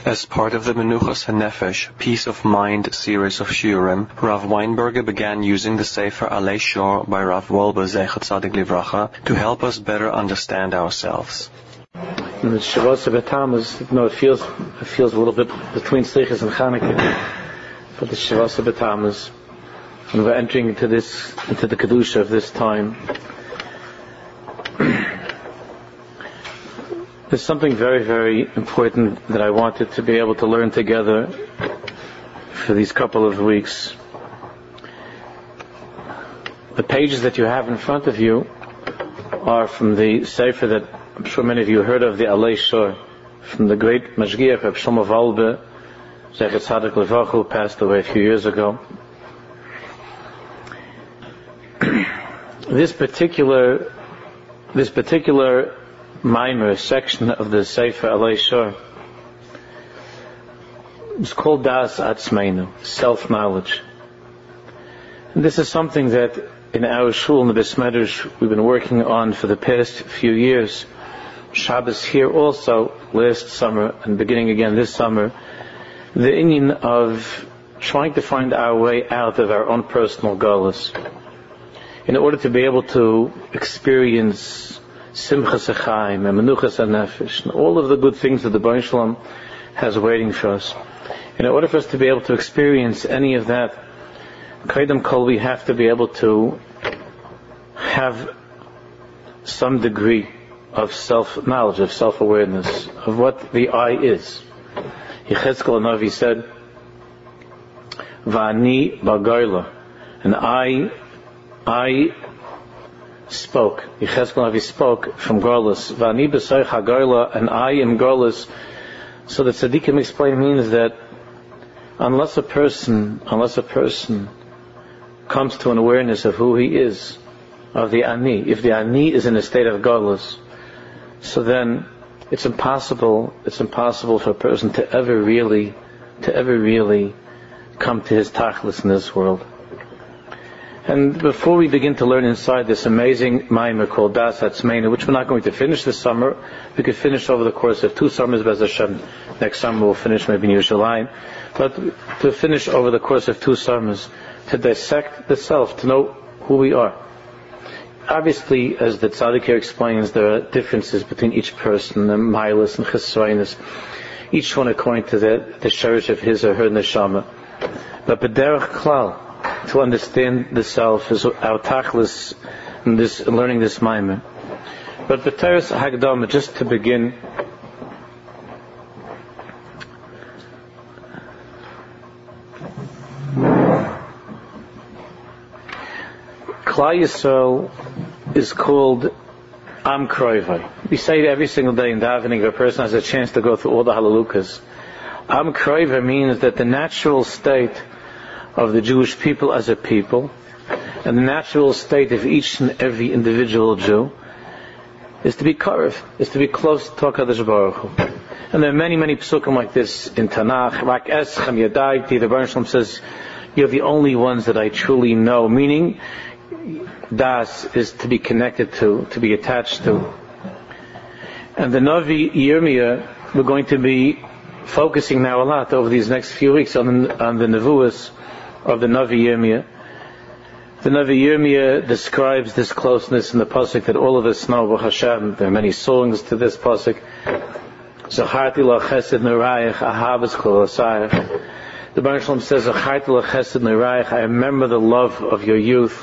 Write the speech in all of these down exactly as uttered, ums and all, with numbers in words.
As part of the Menuchas HaNefesh, Peace of Mind series of Shiurim, Rav Weinberger began using the Sefer Alei Shor by Rav Wolbe Zeichat Tzadik Livracha to help us better understand ourselves. In the Shavuos of Tammuz, you know, it feels it feels a little bit between Slichas and Chanukah, but the Shavuos of Tammuz, and we're entering into this into the kedusha of this time. There's something very, very important that I wanted to be able to learn together for these couple of weeks. The pages that you have in front of you are from the Sefer that I'm sure many of you heard of, the Alei Shor, from the great Mashgiach Reb Shlomo Wolbe, Zeichat Tzadik Livracha, who passed away a few years ago. This particular, this particular Maimer section of the Sefer Alei Shor is called Das Atzmeinu, self-knowledge. And this is something that in our shul in the Beis Medrash we've been working on for the past few years. Shabbos here also, last summer and beginning again this summer, the inyan of trying to find our way out of our own personal galus in order to be able to experience Simchas HaChaim and Menuchas HaNefesh and all of the good things that the Baruch Shalom has waiting for us. In order for us to be able to experience any of that, Kaidam Kol, we have to be able to have some degree of self-knowledge, of self-awareness, of what the I is. Yechezkel HaNavi said, Va'ani Ba'Goyla, and I, I spoke. Yechezkel HaNavi spoke from Gorlis. Va'ani B'Soich HaGoyla, and I am Gorlis. So the Tzaddikim explain means that unless a person, unless a person comes to an awareness of who he is, of the Ani, if the Ani is in a state of Gorlis, so then it's impossible, it's impossible for a person to ever really, to ever really come to his tachlis in this world. And before we begin to learn inside this amazing Maimer called Das Atzmeinu, which we're not going to finish this summer, we could finish over the course of two summers, Be'ez Hashem. Next summer we'll finish maybe in Yerushalayim. But to finish over the course of two summers, to dissect the self, to know who we are. Obviously, as the Tzaddik here explains, there are differences between each person, the Mailis and Chesroinus, each one according to the, the sherish of his or her neshama. But B'derech Klal, to understand the self is our tachlis in this, in learning this Maimer. But B'teres Hagdama, just to begin, Klal Yisrael is called Am Kroivai. We say it every single day in davening. If a person has a chance to go through all the Halalukas, Am Kroivai means that the natural state of the Jewish people as a people, and the natural state of each and every individual Jew, is to be karev, is to be close to HaKadosh Baruch Hu. And there are many, many psukim like this in Tanakh. Rak eschem yadaiti, the Baruch Shalom says, you're the only ones that I truly know. Meaning, das is to be connected to, to be attached to. And the Navi Yirmiyah, we're going to be focusing now a lot over these next few weeks on, on the Nevuas of the Navi Yirmiyah. The Navi Yirmiyah describes this closeness in the pasuk that all of us know. Hashem. There are many songs to this pasuk. Zacharti la chesed nerayich ahavas kol asayich. The Baruch Shalom says, Zacharti la chesed nerayich, I remember the love of your youth.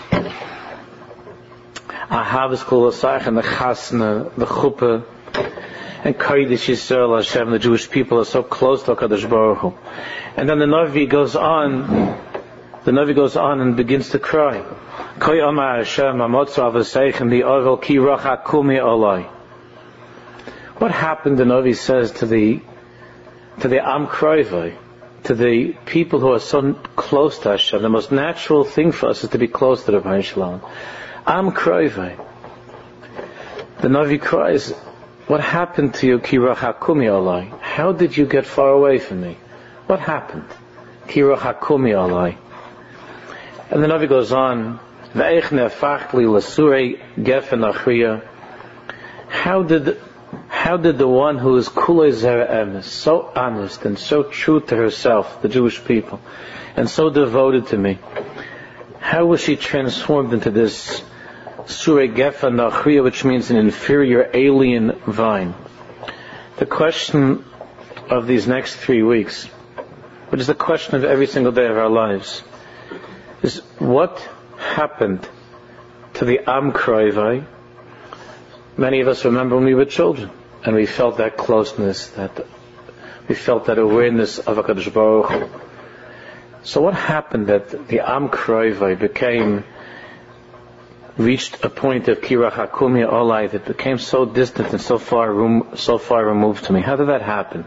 Ahavas kol asayich, and the chasna, the chuppah, and Kodesh Yisrael Hashem, the Jewish people are so close to HaKadosh Baruch Hu. And then the Navi goes on, the Navi goes on and begins to cry. Koi Amar Hashem, Amotza Avaseichem, the Ovel Ki Rocha Kumi Olai. What happened, the Navi says, to the, to the Am Kroivai, to the people who are so close to Hashem? The most natural thing for us is to be close to the Rebbeinu Shalom. Am Kroivai. The Navi cries, what happened to you, Ki Rocha Kumi Olai? How did you get far away from me? What happened? Ki Rocha Kumi Olai. And the Navi goes on, how did how did the one who is kulei zera emes, so honest and so true to herself, the Jewish people, and so devoted to me, how was she transformed into this Surei Gefa Nachriya, which means an inferior alien vine? The question of these next three weeks, which is the question of every single day of our lives, is what happened to the Am Kroivai? Many of us remember when we were children, and we felt that closeness, that we felt that awareness of HaKadosh Baruch Hu. So what happened that the Am Kroivai became, reached a point of Kirach Hakumya Olai that became so distant and so far, so far removed to me? How did that happen?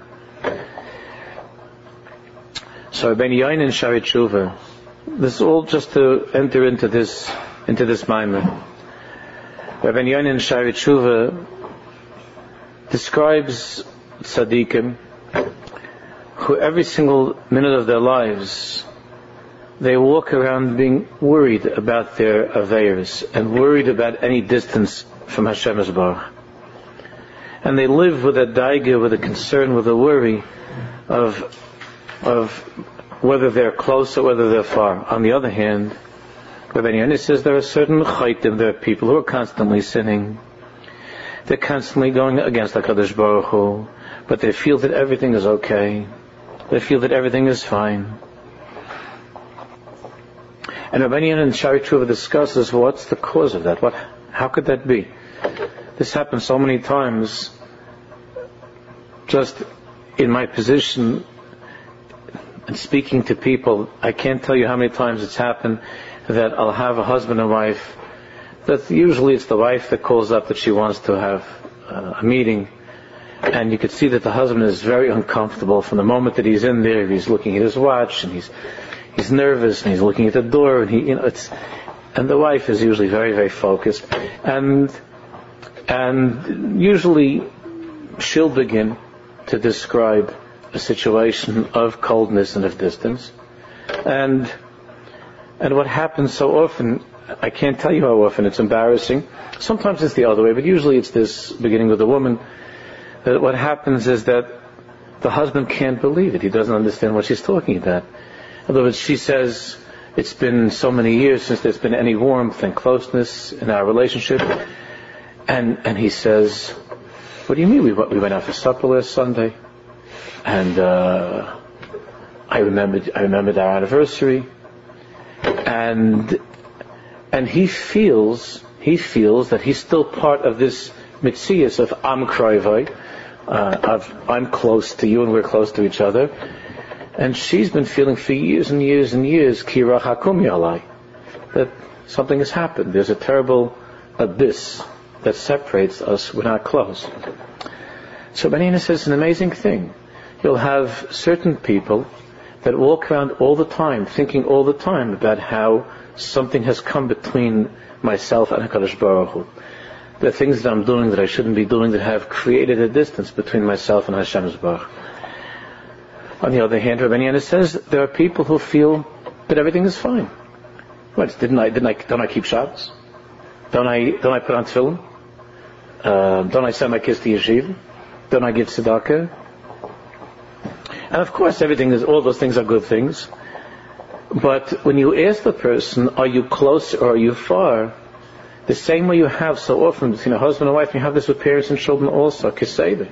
So Rabbeinu Yochanan Shari Tshuva, this is all just to enter into this, into this Maimer. Rabbeinu Yochanan Shari Tshuva describes tzaddikim who every single minute of their lives they walk around being worried about their aveiros and worried about any distance from Hashem Yisbarach. And they live with a daiga, with a concern, with a worry of of whether they're close or whether they're far. On the other hand, Rabbeinu Yochanan says there are certain chaitim, there are people who are constantly sinning. They're constantly going against HaKadosh Baruch Hu, but they feel that everything is okay. They feel that everything is fine. And Rabbeinu Yochanan Shari Tshuva discusses what's the cause of that. What? How could that be? This happens so many times. Just in my position and speaking to people, I can't tell you how many times it's happened that I'll have a husband and wife, that usually it's the wife that calls up that she wants to have uh, a meeting, and you could see that the husband is very uncomfortable from the moment that he's in there. He's looking at his watch and he's he's nervous and he's looking at the door, and he you know it's and the wife is usually very very focused, and and usually she'll begin to describe a situation of coldness and of distance, and and what happens so often, I can't tell you how often, it's embarrassing. Sometimes it's the other way, but usually it's this, beginning with the woman, that what happens is that the husband can't believe it. He doesn't understand what she's talking about. In other words, she says, it's been so many years since there's been any warmth and closeness in our relationship. And and he says, what do you mean? We, we went out for supper last Sunday, and uh, I remembered I remembered our anniversary, and and he feels he feels that he's still part of this mitzias of Am Kroivai, uh, of I'm close to you and we're close to each other, and she's been feeling for years and years and years Kirach Hakumya Olai, that something has happened. There's a terrible abyss that separates us. We're not close. So Rabbeinu Yochanan says an amazing thing. You'll have certain people that walk around all the time, thinking all the time about how something has come between myself and HaKadosh Baruch Hu. There are things that I'm doing that I shouldn't be doing that have created a distance between myself and Hashem Yisbarach. On the other hand, Rabbeinu Yochanan says there are people who feel that everything is fine. What? Didn't I? Didn't I? Don't I keep Shabbos? Don't I? Don't I put on tefillin? Uh, don't I send my kids to yeshiva? Don't I give tzedakah? And of course, everything is, all those things are good things. But when you ask the person, are you close or are you far? The same way you have so often between a husband and wife, you have this with parents and children also, kiseda.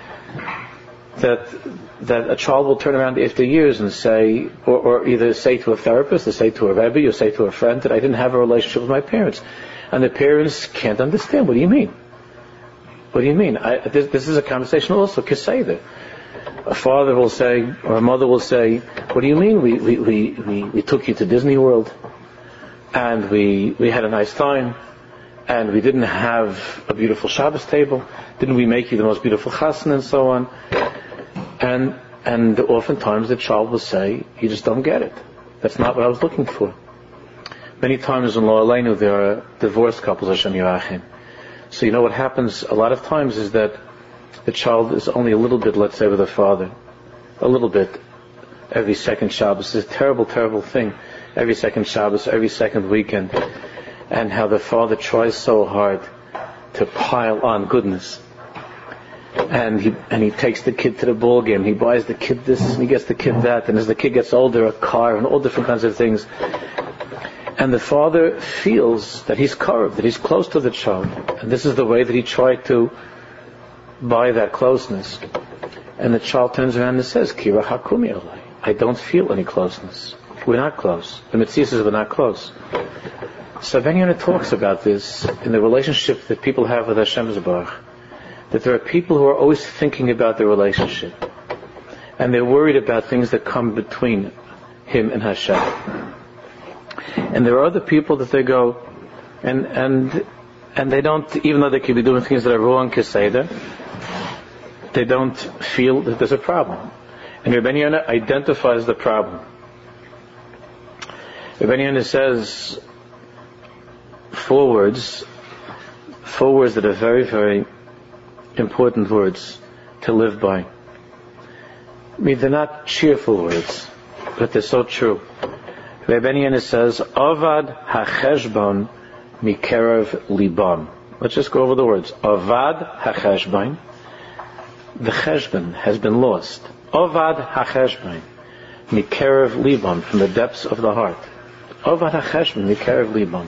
That that a child will turn around after years and say, or, or either say to a therapist, or say to a rebbe, or say to a friend that I didn't have a relationship with my parents. And the parents can't understand. What do you mean? What do you mean? I, this, this is a conversation also, kiseda. A father will say, or a mother will say, what do you mean? We, we, we, we, we took you to Disney World, and we, we had a nice time, and we didn't have a beautiful Shabbos table. Didn't we make you the most beautiful chassan and so on? And, and oftentimes the child will say, you just don't get it. That's not what I was looking for. Many times in Lo Aleinu there are divorced couples, Hashem Yirachim. So you know what happens a lot of times is that the child is only a little bit, let's say, with the father. A little bit every second Shabbos. It's a terrible, terrible thing. Every second Shabbos, every second weekend. And how the father tries so hard to pile on goodness. and he and he takes the kid to the ball game. He buys the kid this and he gets the kid that, and as the kid gets older, a car and all different kinds of things. And the father feels that he's curved, that he's close to the child, and this is the way that he tried to buy that closeness. And the child turns around and says, "Kira hakumi alai. I don't feel any closeness. We're not close. The mitzvah says we're not close." So Ben Yonah talks about this in the relationship that people have with Hashem Zbarach. That there are people who are always thinking about their relationship, and they're worried about things that come between him and Hashem. And there are other people that they go, and and and they don't, even though they could be doing things that are wrong, Keseda, they don't feel that there's a problem. And Ben Yonah identifies the problem. Ben Yonah says four words, four words that are very, very important words to live by. I mean, they're not cheerful words, but they're so true. Ben Yonah says, Avad hacheshbon mikerav libam. Let's just go over the words. Avad hacheshbon. The cheshbon has been lost. Avad hacheshbon mikerav libam, from the depths of the heart. Avad hacheshbon mikerav libam.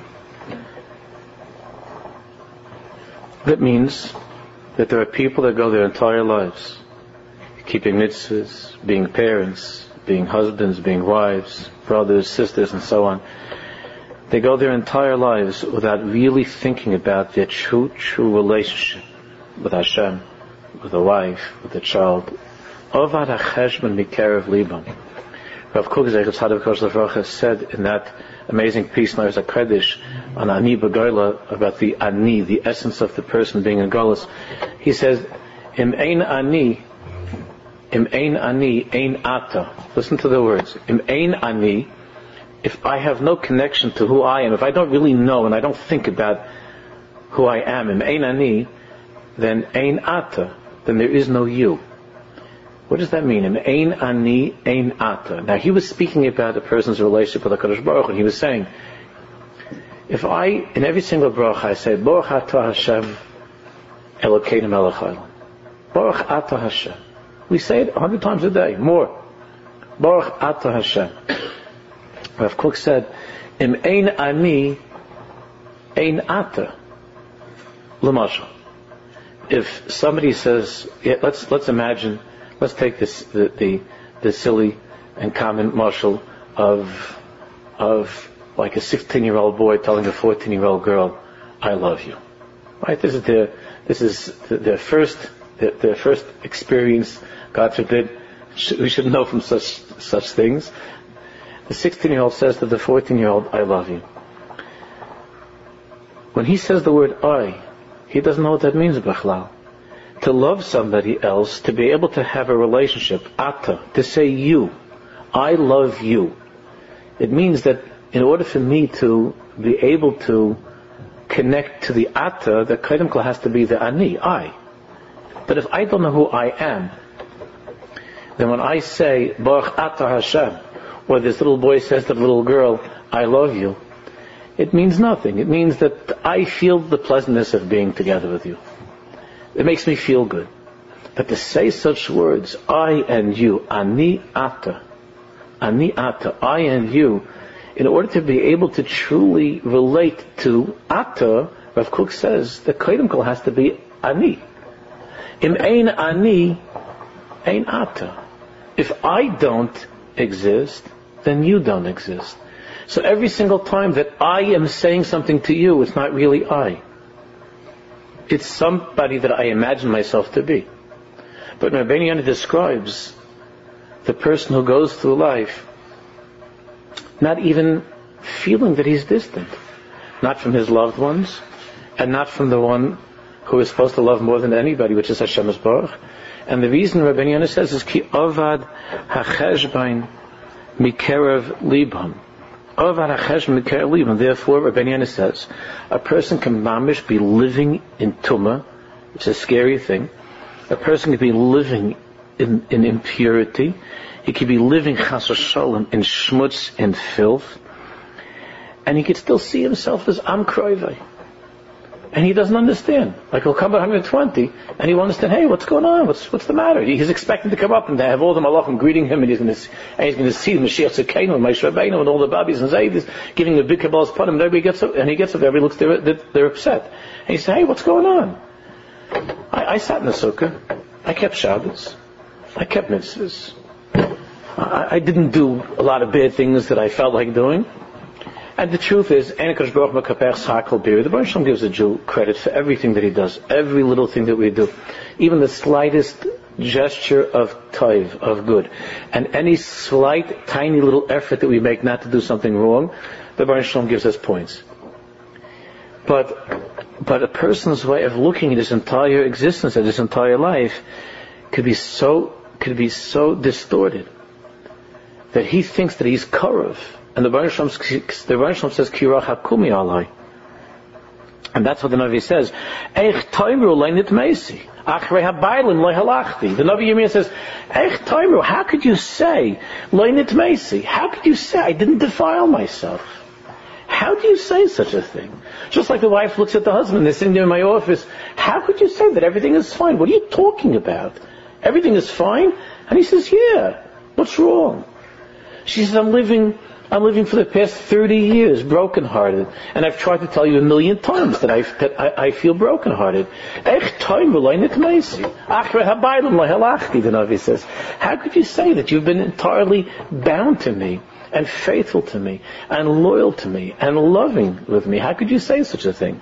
That means that there are people that go their entire lives keeping mitzvahs, being parents, being husbands, being wives, brothers, sisters, and so on. They go their entire lives without really thinking about their true, true relationship with Hashem, with the wife, with the child. Ovad hacheshbon mikerav libam. Rav Kook Zeichatz Tzaddik Livracha said in that amazing piece, Nars HaKodesh, on Ani B'Goyla, about the Ani, the essence of the person being in Golus. He says, Im ein Ani, Im ein Ani, ein Ata. Listen to the words. Im ein Ani, if I have no connection to who I am, if I don't really know and I don't think about who I am, Im ein Ani, then ein Ata, then there is no you. What does that mean? Im ein Ani, ein Ata. Now he was speaking about a person's relationship with HaKadosh Baruch Hu, and he was saying, if I, in every single bracha, I say, Baruch Atah Hashem, Elokeinu melech haolam. Baruch Atah Hashem. We say it a hundred times a day, more. Baruch Atah Hashem. Rav Kook said, Im ein Ani, ein Ata. L'mashal. If somebody says, yeah, let's let's imagine, let's take this the the, the silly and common mashal of of like a sixteen-year-old boy telling a fourteen-year-old girl, "I love you." Right? This is their this is their first their, their first experience. God forbid, we should know from such such things. The sixteen-year-old says to the fourteen-year-old, "I love you." When he says the word "I," he doesn't know what that means, B'chlal. To love somebody else, to be able to have a relationship, Ata, to say you, I love you. It means that in order for me to be able to connect to the Ata, the Kedem Kol has to be the Ani, I. But if I don't know who I am, then when I say, Baruch Ata Hashem, or this little boy says to the little girl, I love you, it means nothing. It means that I feel the pleasantness of being together with you. It makes me feel good. But to say such words, I and you, Ani Ata, Ani Ata, I and you, in order to be able to truly relate to Ata, Rav Kook says, the Kedem Kol has to be Ani. Im ein Ani, ein Ata. If I don't exist, then you don't exist. So every single time that I am saying something to you, it's not really I. It's somebody that I imagine myself to be. But Rabbeinu Yonah describes the person who goes through life not even feeling that he's distant. Not from his loved ones, and not from the one who is supposed to love more than anybody, which is Hashem Yisborach. And the reason Rabbeinu Yonah says is Ki Ovad HaCheshbain Mikerav Libam. Ovad HaCheshbain Mikerav Libam. Therefore, Rabbeinu Yonah says, a person can mamish be living in Tumah. It's a scary thing. A person can be living in, in impurity. He could be living chas v'shalom in schmutz and filth. And he could still see himself as Am Kroivei. and he doesn't understand. Like he'll come at one hundred twenty, and he will understand. Hey, what's going on? What's what's the matter? He's expecting to come up and to have all the malachim greeting him, and he's going to and he's going to see the Mashiach Tzidkeinu and Moshe Rabbeinu and all the babis and zaydis giving a big kabbalah's panim. And everybody gets up, and he gets up. Everybody looks, they're, they're upset. And he says, "Hey, what's going on?" I, I sat in the sukkah. I kept Shabbos. I kept mitzvahs. I, I didn't do a lot of bad things that I felt like doing. And the truth is, the Baruch Shem gives a Jew credit for everything that he does, every little thing that we do, even the slightest gesture of taiv, of good, and any slight, tiny little effort that we make not to do something wrong, the Baruch Shem gives us points. But, but a person's way of looking at his entire existence, at his entire life, could be so, could be so distorted that he thinks that he's Karev. And the Baruch Shem, the Baruch Shem says, Kirach hakumi alai. And that's what the Navi says. Eich taimru leinit meisi. Achrei habailin loi halachti. The Navi Yirmiyah says, Eich taimru, how could you say, leinit meisi? How could you say, I didn't defile myself? How do you say such a thing? Just like the wife looks at the husband, they're sitting there in my office, how could you say that everything is fine? What are you talking about? Everything is fine? And he says, yeah. What's wrong? She says, I'm living... I'm living for the past thirty years brokenhearted, and I've tried to tell you a million times that I that I, I feel brokenhearted. The Navi says, how could you say that you've been entirely bound to me and faithful to me and loyal to me and loving with me? How could you say such a thing?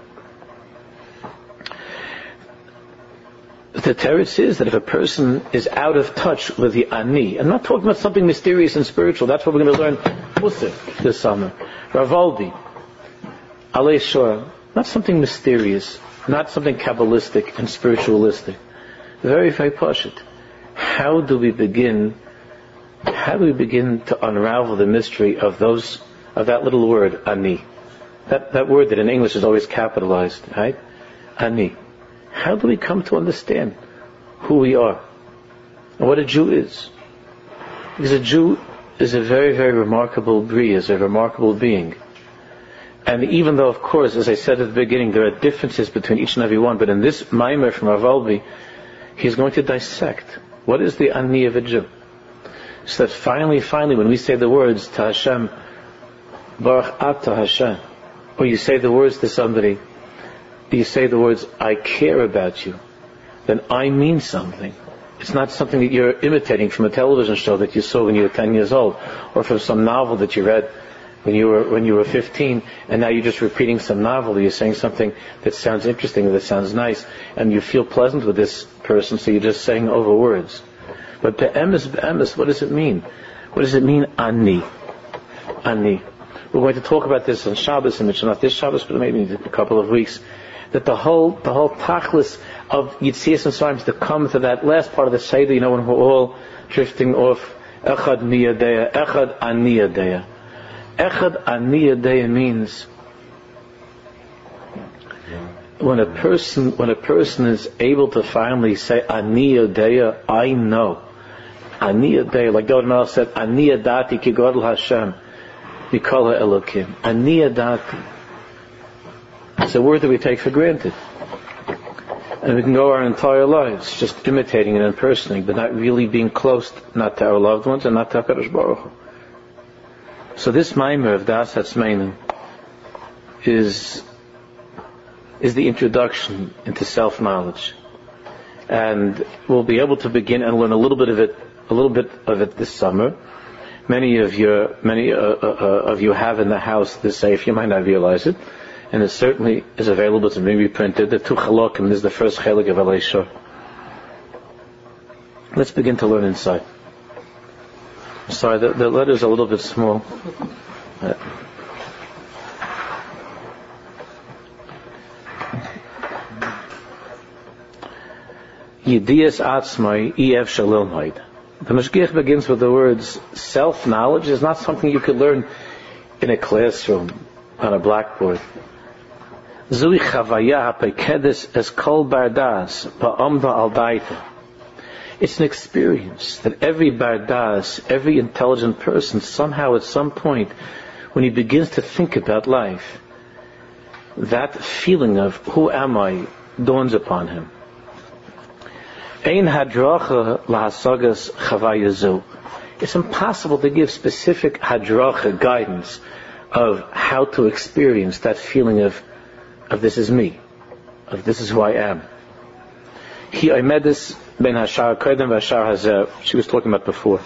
The teretz is that if a person is out of touch with the ani, I'm not talking about something mysterious and spiritual, that's what we're going to learn Musaf this summer. Ravaldi, Alei Shor, not something mysterious, not something Kabbalistic and spiritualistic. Very, very pashut. How do we begin, how do we begin to unravel the mystery of those, of that little word, ani? That, that word that in English is always capitalized, right? Ani. How do we come to understand who we are and what a Jew is? Because a Jew is a very, very remarkable bria, is a remarkable being. And even though, of course, as I said at the beginning, there are differences between each and every one, but in this Maimer from Rav Wolbe, he's going to dissect what is the ani of a Jew. So that finally, finally, when we say the words to Hashem, Baruch Ata Hashem, or you say the words to somebody, you say the words, I care about you, then I mean something. It's not something that you're imitating from a television show that you saw when you were ten years old, or from some novel that you read when you were when you were fifteen, and now you're just repeating some novel, or you're saying something that sounds interesting, or that sounds nice, and you feel pleasant with this person, so you're just saying over words. But be'emes, be'emes, what does it mean? What does it mean, ani? Ani. We're going to talk about this on Shabbos, and it's not this Shabbos, but maybe in a couple of weeks. That the whole the whole tachlis of Yitzias Mitzrayim to come to that last part of the Seder, you know, when we're all drifting off, Echad Niyadeya, Echad Aniyadeya. Echad Aniyadeya means when a person when a person is able to finally say Aniyadeya, I know. Aniyadeya, like David Melech said, Aniyadati ki Godel Hashem, Mikol Elokim. Aniyadati. It's a word that we take for granted. And we can go our entire lives just imitating and impersonating, but not really being close, not to our loved ones and not to HaKadosh Baruch Hu. So this Maimer of Das Hatzmeinu is, is the introduction into self-knowledge. And we'll be able to begin and learn a little bit of it, a little bit of it this summer. Many of you, many uh, uh, of you have in the house this safe, you might not realize it. And it certainly is available to be reprinted. The two chalokim is the first chalik of Alei Shor. Let's begin to learn inside. Sorry, the, the letter's a little bit small. Uh, Yedias atzmai ef shalilmaid. The Mashgiach begins with the words, self-knowledge is not something you could learn in a classroom, on a blackboard. Zui chavaya hapekedes es kol bardas ba'amda al daita. It's an experience that every bardas, every intelligent person, somehow at some point, when he begins to think about life, that feeling of who am I dawns upon him. Ein hadracha lahasagas chavayazu. It's impossible to give specific hadracha guidance of how to experience that feeling of, of this is me, of this is who I am. He Imedis ben Hashar Kodem v'Hashar Hazeh. She was talking about before.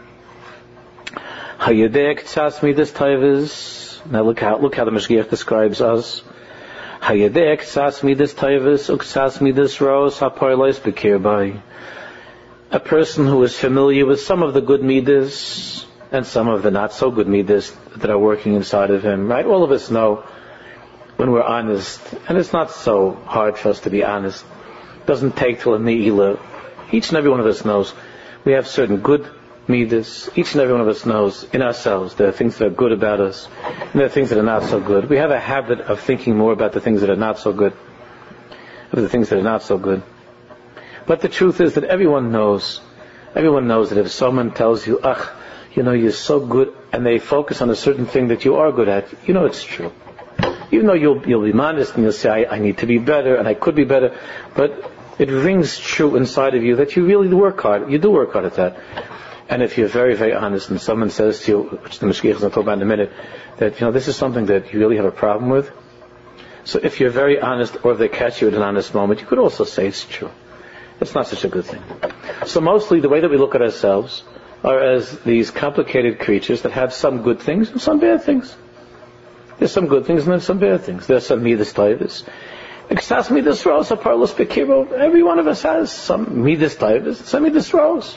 Hayedek tzas midas tayvus. Now look how look how the Mashgiach describes us. Hayedek tzas midas tayvus uktzas midas ros hapoylos bekirbai. A person who is familiar with some of the good midas and some of the not so good midas that are working inside of him. Right? All of us know when we're honest, and it's not so hard for us to be honest. It doesn't take till a ni'ila. Each and every one of us knows we have certain good midas. Each and every one of us knows in ourselves there are things that are good about us, and there are things that are not so good. We have a habit of thinking more about the things that are not so good, of the things that are not so good. But the truth is that everyone knows, everyone knows that if someone tells you, ach, you know, you're so good, and they focus on a certain thing that you are good at, you know it's true. Even though you'll, you'll be modest and you'll say, I, I need to be better, and I could be better, but it rings true inside of you that you really work hard. You do work hard at that. And if you're very, very honest, and someone says to you, which the Mashgiach is going to talk about in a minute, that, you know, this is something that you really have a problem with. So if you're very honest, or if they catch you at an honest moment, you could also say it's true. It's not such a good thing. So mostly the way that we look at ourselves are as these complicated creatures that have some good things and some bad things. There's some good things and there's some bad things. There's some midas taivas. Exas midas ros aparlos bekiro. Every one of us has some midas taivas, some midas ros.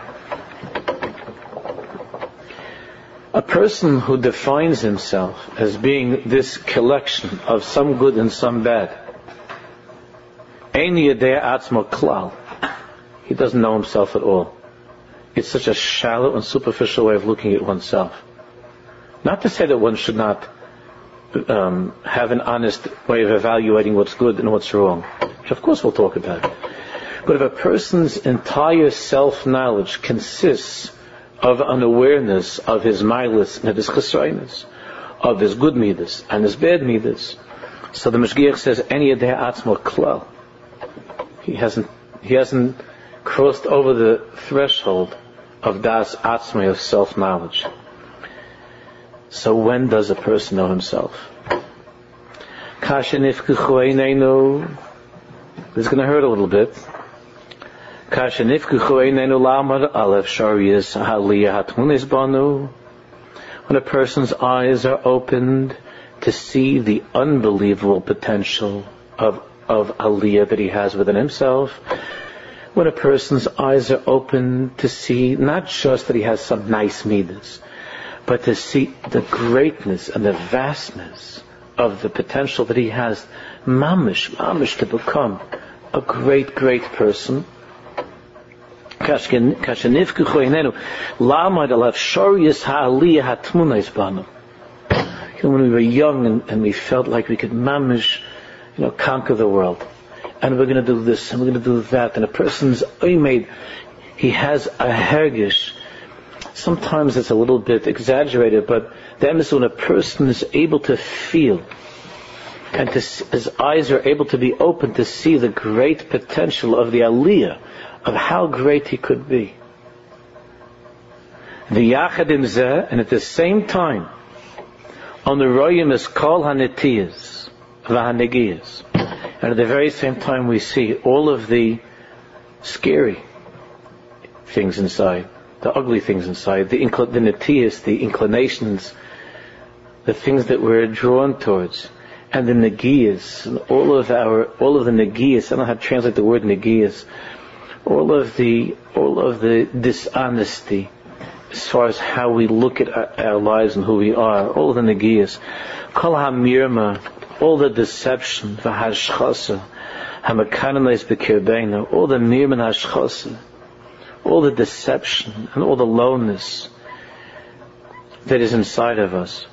A person who defines himself as being this collection of some good and some bad, he doesn't know himself at all. It's such a shallow and superficial way of looking at oneself. Not to say that one should not um, have an honest way of evaluating what's good and what's wrong, which of course we'll talk about. But if a person's entire self-knowledge consists of an awareness of his milas and of his chesroinus, of his good midas and his bad midas, so the Mashgiach says, "Any adeh atzmo klal." He hasn't, he hasn't crossed over the threshold of das atzmei, of self-knowledge. So when does a person know himself? This is going to hurt a little bit. When a person's eyes are opened to see the unbelievable potential of of aliyah that he has within himself, when a person's eyes are open to see not just that he has some nice midas, but to see the greatness and the vastness of the potential that he has, mamish, mamish, to become a great, great person. When we were young and, and we felt like we could mamish, you know, conquer the world, and we're going to do this and we're going to do that, and a person's made, he has a hergish. Sometimes it's a little bit exaggerated, but the emphasis when a person is able to feel, and to, his eyes are able to be open to see the great potential of the aliyah, of how great he could be. The yachadim zeh, and at the same time, on the royim is kol hanetiyas. And at the very same time we see all of the scary things inside, the ugly things inside, the, incl- the netiyas, the inclinations, the things that we're drawn towards, and the negiyas, and all of our, all of the negiyas, I don't know how to translate the word negiyas, all of the, all of the dishonesty, as far as how we look at our, our lives and who we are, all of the negiyas, kol hamirma, all the deception, the hashchasa, hamakananais bekirbeinu, all the mirman hashchasa, all the deception and all the lowness that is inside of us.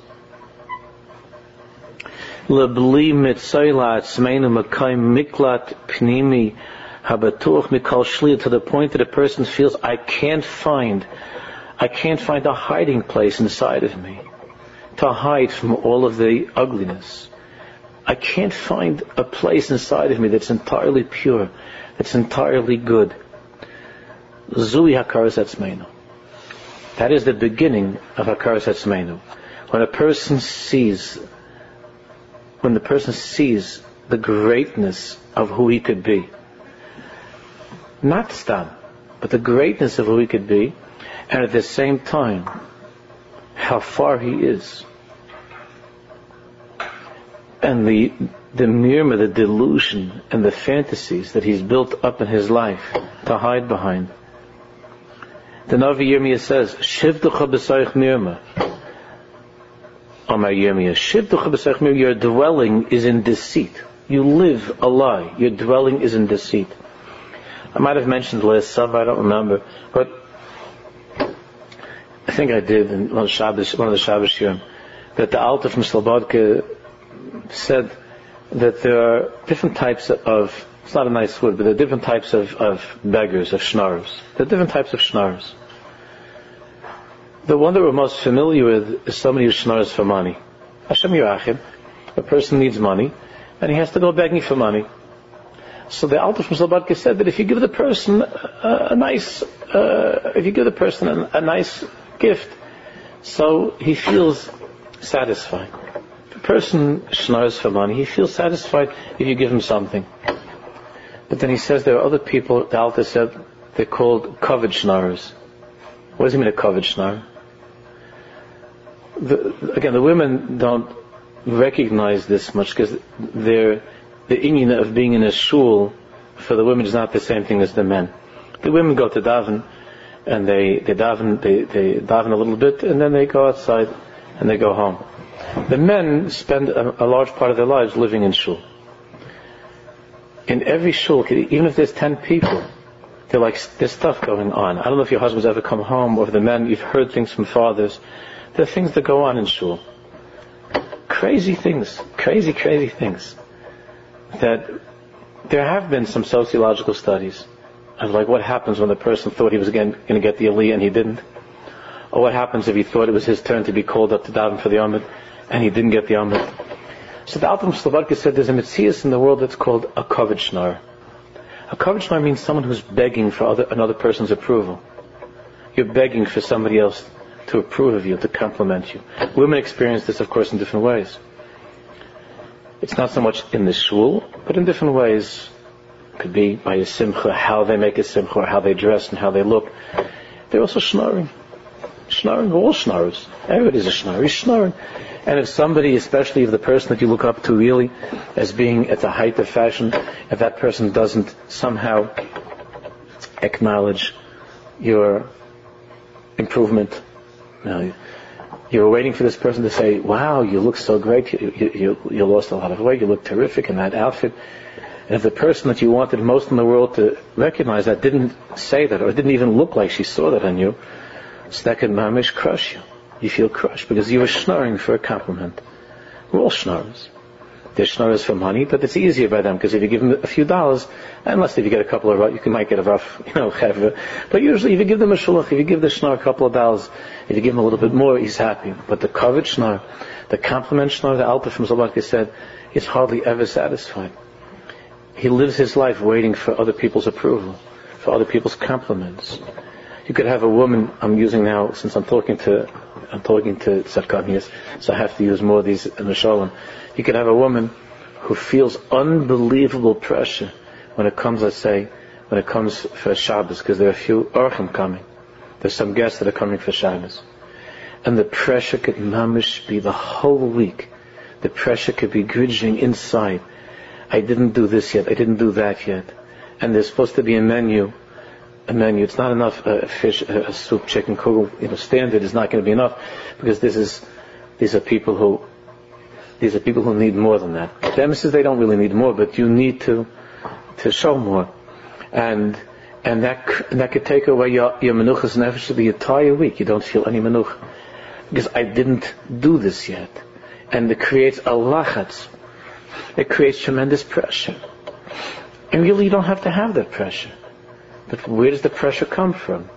Lebli mitzayla atzmeinu makayim miklat pnimi habatuch mikal shliya, to the point that a person feels, I can't find, I can't find a hiding place inside of me to hide from all of the ugliness. I can't find a place inside of me that's entirely pure, that's entirely good. Zui hakaras etzmeinu. That is the beginning of hakaras etzmeinu. When a person sees, when the person sees the greatness of who he could be, not stam, but the greatness of who he could be, and at the same time, how far he is. And the the mirma, the delusion, and the fantasies that he's built up in his life to hide behind. The Navi Yirmiyah says, Shivducha b'sayich mirma. Amar Yirmiyah, Shivducha b'sayich mirma, your dwelling is in deceit. You live a lie. Your dwelling is in deceit. I might have mentioned last summer, I don't remember, but I think I did in one of the Shabbos, one of the Shabbos Shiurim, that the Alter from Slobodka said that there are different types of, it's not a nice word, but there are different types of, of beggars, of schnarrs. There are different types of schnarrs. The one that we're most familiar with is somebody who schnarrs for money. Hashem Yerachim, a person needs money, and he has to go begging for money. So the Alter from Slobodka said that if you give the person a, a nice, uh, if you give the person a, a nice gift, so he feels satisfied. If a person schnarrs for money, he feels satisfied if you give him something. But then he says there are other people, the Alter said, they're called covered schnarrers. What does he mean, a covered schnar? The, again, the women don't recognize this much because they're the inyan of being in a shul for the women is not the same thing as the men. The women go to daven, and they, they daven, they, they daven a little bit, and then they go outside, and they go home. The men spend a, a large part of their lives living in shul. In every shul, even if there's ten people, they're like, there's stuff going on. I don't know if your husband's ever come home, or if the men, you've heard things from fathers. There are things that go on in shul. Crazy things, crazy, crazy things. That there have been some sociological studies of like what happens when the person thought he was again going to get the aliyah and he didn't, or what happens if he thought it was his turn to be called up to daven for the amud and he didn't get the amud. So the Alter from Slobodka said there's a mitzias in the world that's called a covered schnar. A covered schnar means someone who's begging for other, another person's approval. You're begging for somebody else to approve of you, to compliment you. Women experience this, of course, in different ways. It's not so much in the shul, but in different ways. It could be by a simcha, how they make a simcha, or how they dress and how they look. They're also schnaring. Schnaring, all schnarrs. Everybody's a schnar. He's schnaring. And if somebody, especially if the person that you look up to really as being at the height of fashion, if that person doesn't somehow acknowledge your improvement, you know, you're waiting for this person to say, wow, you look so great, you, you, you, you lost a lot of weight, you look terrific in that outfit. And if the person that you wanted most in the world to recognize that didn't say that, or didn't even look like she saw that on you, so that could mamish crush you. You feel crushed because you were schnaring for a compliment. We're all schnarrs. They're schnarrs for money, but it's easier by them because if you give them a few dollars, unless if you get a couple of, you might get a rough, you know, chevra. But usually if you give them a shulach, if you give the schnar a couple of dollars, if you give him a little bit more, he's happy. But the covered schnar, the compliment schnar, the Alter from Slobodka said, is hardly ever satisfied. He lives his life waiting for other people's approval, for other people's compliments. You could have a woman, I'm using now, since I'm talking to, I'm talking to Tzadkanias, so I have to use more of these in the shalom. You could have a woman who feels unbelievable pressure when it comes, let's say, when it comes for Shabbos, because there are a few orchim coming. There's some guests that are coming for Shabbos. And the pressure could mamish be the whole week. The pressure could be gridging inside. I didn't do this yet, I didn't do that yet. And there's supposed to be a menu, a menu. It's not enough, a uh, fish, a uh, soup, chicken, kugel, you know, standard is not going to be enough, because this is, these are people who, these are people who need more than that. The emissaries, they don't really need more, but you need to, to show more. And, and that, and that could take away your, your menuchas nefesh for the entire week. You don't feel any menuch. Because I didn't do this yet. And it creates a lachatz. It creates tremendous pressure. And really you don't have to have that pressure. But where does the pressure come from?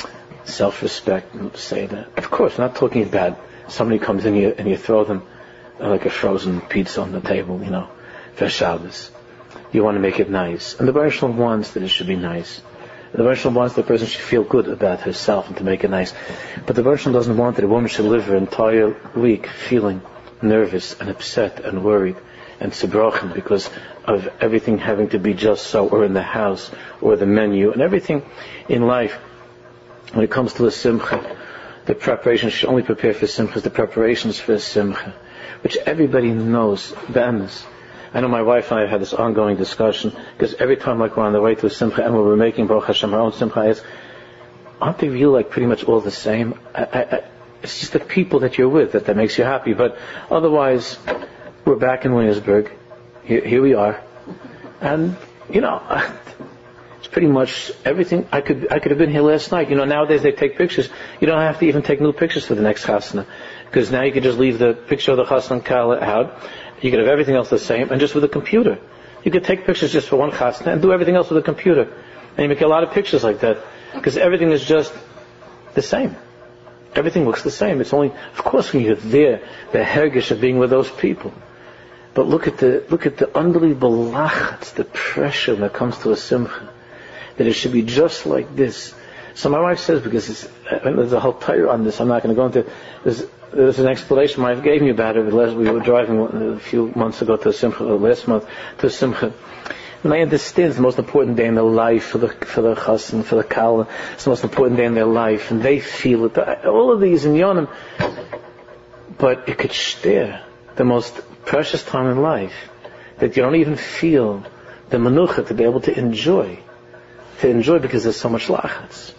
Self-respect, say that. Of course, we're not talking about somebody comes in here and you throw them like a frozen pizza on the table, you know, for Shabbos. You want to make it nice. And the Baruch Shalom wants that it should be nice. The Baruch Shalom wants that the person should feel good about herself and to make it nice. But the Baruch Shalom doesn't want that a woman should live her entire week feeling nervous and upset and worried and tzibrochen because of everything having to be just so, or in the house, or the menu, and everything in life. When it comes to a simcha, the preparations should only prepare for simchas, the preparations for a simcha, which everybody knows, be'emes. I know my wife and I have had this ongoing discussion, because every time like we're on the way to a simcha and we're making Baruch Hashem our own simcha, I ask, aren't they really like pretty much all the same? I, I, I, it's just the people that you're with that, that makes you happy, but otherwise, we're back in Williamsburg. Here, here we are. And, you know, it's pretty much everything. I could I could have been here last night. You know, nowadays they take pictures. You don't have to even take new pictures for the next chasna, because now you can just leave the picture of the chasna kala out. You could have everything else the same, and just with a computer. You could take pictures just for one chasna and do everything else with a computer. And you make a lot of pictures like that, because everything is just the same. Everything looks the same. It's only, of course, when you're there, the hergish of being with those people. But look at the look at the unbelievable lachatz, the pressure when it comes to a simcha, that it should be just like this. So my wife says, because it's, uh, there's a whole Torah on this, I'm not going to go into. There's, there's an explanation my wife gave me about it. We were driving a few months ago to a simcha, or last month to a simcha. And I understand it's the most important day in their life for the for the chassan, for the kala. It's the most important day in their life, and they feel it. All of these in yonim, but it could stare the most precious time in life that you don't even feel the menucha to be able to enjoy, to enjoy because there's so much lachatz.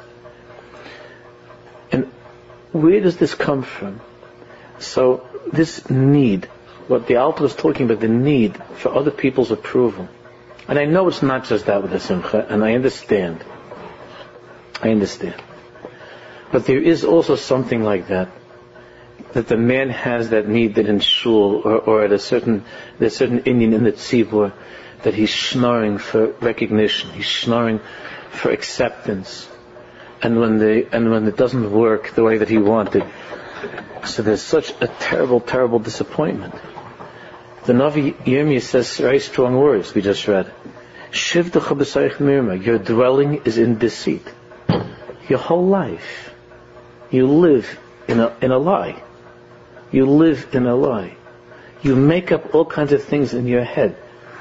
And where does this come from? So this need, what the Alter was talking about, the need for other people's approval. And I know it's not just that with the simcha, and I understand. I understand. But there is also something like that, that the man has that need that in shul, or, or at a certain, there's a certain Indian in the tzibur, that he's schnorring for recognition, he's schnorring for acceptance. And when the, and when it doesn't work the way that he wanted, so there's such a terrible, terrible disappointment. The Navi Yirmiyah says very strong words we just read. Shivdecha b'sayich mirma. Your dwelling is in deceit. Your whole life, you live in a in a lie. You live in a lie. You make up all kinds of things in your head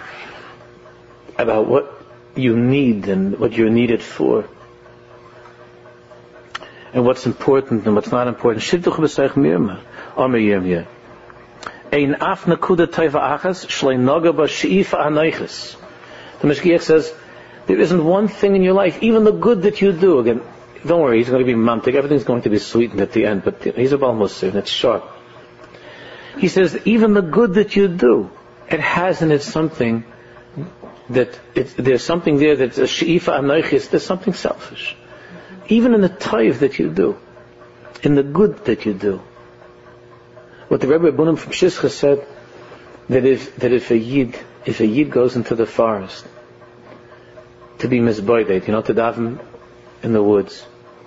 about what you need and what you're needed for, and what's important and what's not important. Shivdecha b'sayich mirma. Amar Yirmiyah. Ein af nakuda teiva achas shlei noga ba she'ifa anoiches. The Mashgiach says, there isn't one thing in your life, even the good that you do. Again, don't worry, he's going to be mamtik. Everything's going to be sweetened at the end, but he's a Baal Musar, and it's sharp. He says, even the good that you do, it has in it something that, it's, there's something there that's a she'ifa anoiches, there's something selfish. Even in the taiv that you do, in the good that you do. What the Rebbe Bunim from Shischa said, that if that if a yid if a yid goes into the forest to be misboided, you know, to daven in the woods,